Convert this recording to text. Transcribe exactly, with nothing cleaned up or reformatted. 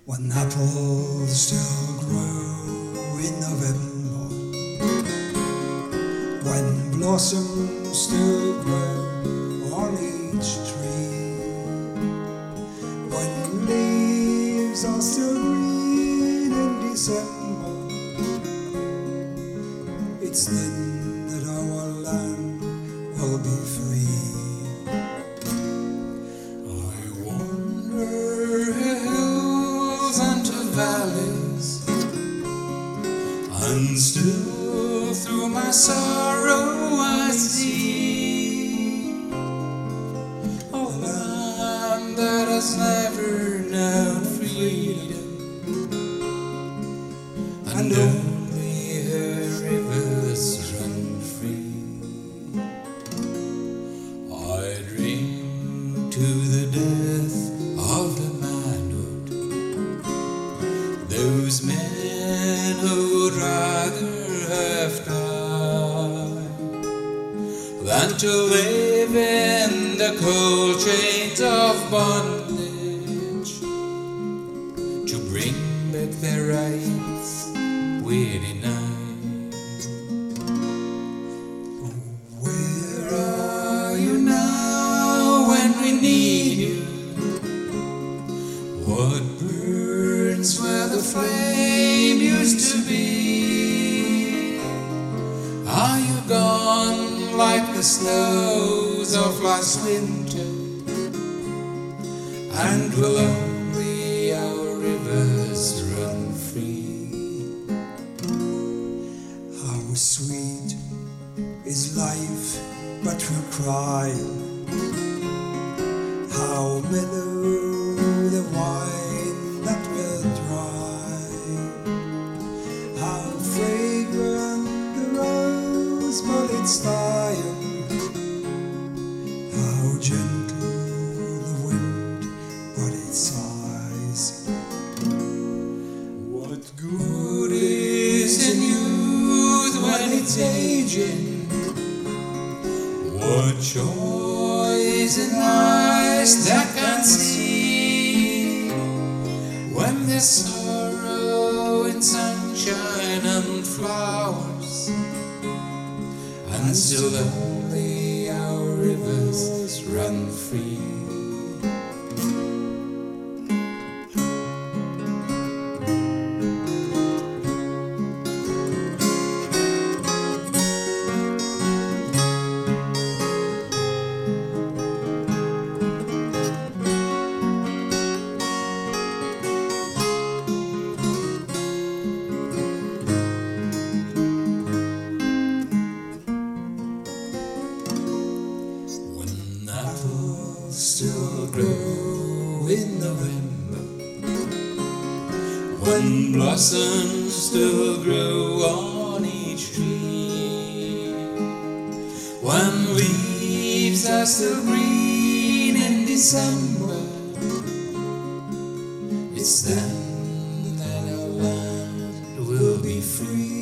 When apples still grow in November, when blossoms still grow on each tree, when leaves are still green in December, it's then that our land will be free. I wander hills and to valleys, and still through my sorrow I see a land that has never known freedom, and only her rivers run free. I dream to the death of the manhood, those men who would rather have died than to live in the cold chains of bondage, to bring back their rights we denied. Oh, where are you now when we need you? What burns where the flame used to be? Are you gone like the snows of last winter, and will only our rivers run free? How sweet is life but for crying, how mellow the wine that will dry, how fragrant the rose but it's dying, how gentle the wind but it sighs. What good is in youth when it's aging? What joy is in eyes that can see, when there's sorrow in sunshine and flowers, and still only our rivers run free? Still grow in November, when blossoms still grow on each tree, when leaves are still green in December, it's then that our land will be free.